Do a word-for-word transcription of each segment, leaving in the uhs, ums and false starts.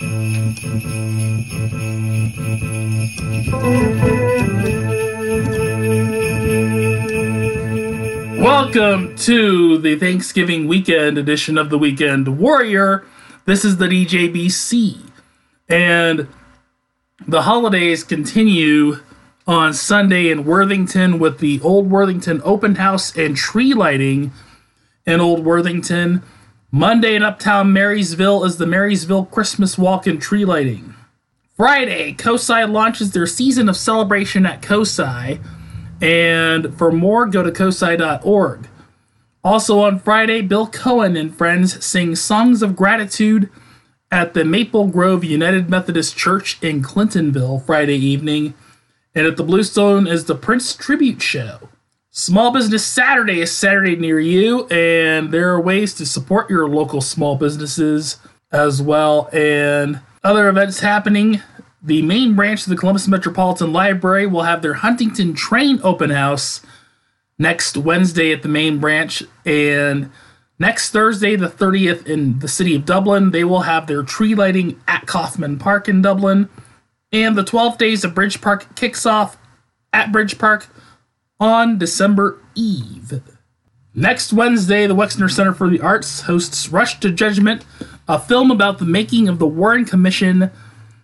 Welcome to the Thanksgiving weekend edition of the Weekend Warrior. This is the D J B C, and the holidays continue on Sunday in Worthington with the Old Worthington Open House and tree lighting in Old Worthington. Monday in Uptown Marysville is the Marysville Christmas Walk and tree lighting. Friday, COSI launches their season of celebration at COSI, and for more, go to cosi dot org. Also on Friday, Bill Cohen and friends sing Songs of Gratitude at the Maple Grove United Methodist Church in Clintonville Friday evening. And at the Bluestone is the Prince Tribute Show. Small Business Saturday is Saturday near you, and there are ways to support your local small businesses as well. And other events happening, the main branch of the Columbus Metropolitan Library will have their Huntington Train open house next Wednesday at the main branch, and next Thursday, the thirtieth, in the city of Dublin, they will have their tree lighting at Kaufman Park in Dublin, and the twelve Days of Bridge Park kicks off at Bridge Park on December Eve. Next Wednesday, the Wexner Center for the Arts hosts Rush to Judgment, a film about the making of the Warren Commission,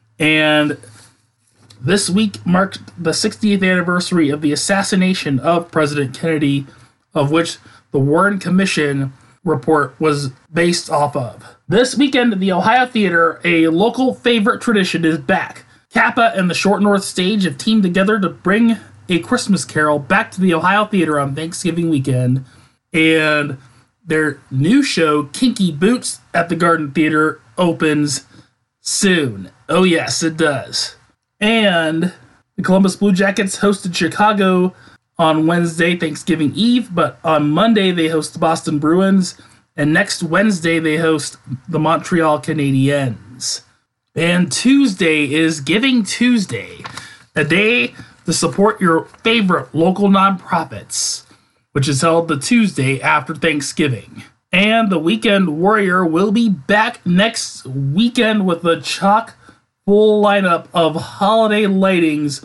and this week marked the sixtieth anniversary of the assassination of President Kennedy, of which the Warren Commission report was based off of. This weekend at the Ohio Theater, a local favorite tradition is back. Kappa and the Short North Stage have teamed together to bring A Christmas Carol back to the Ohio Theater on Thanksgiving weekend, and their new show, Kinky Boots at the Garden Theater, opens soon. Oh yes, it does. And the Columbus Blue Jackets hosted Chicago on Wednesday, Thanksgiving Eve, but on Monday they host the Boston Bruins, and next Wednesday they host the Montreal Canadiens. And Tuesday is Giving Tuesday, a day to support your favorite local nonprofits, which is held the Tuesday after Thanksgiving. And the Weekend Warrior will be back next weekend with a chock full lineup of holiday lightings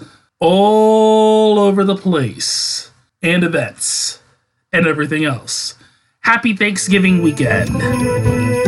all over the place, and events, and everything else. Happy Thanksgiving weekend.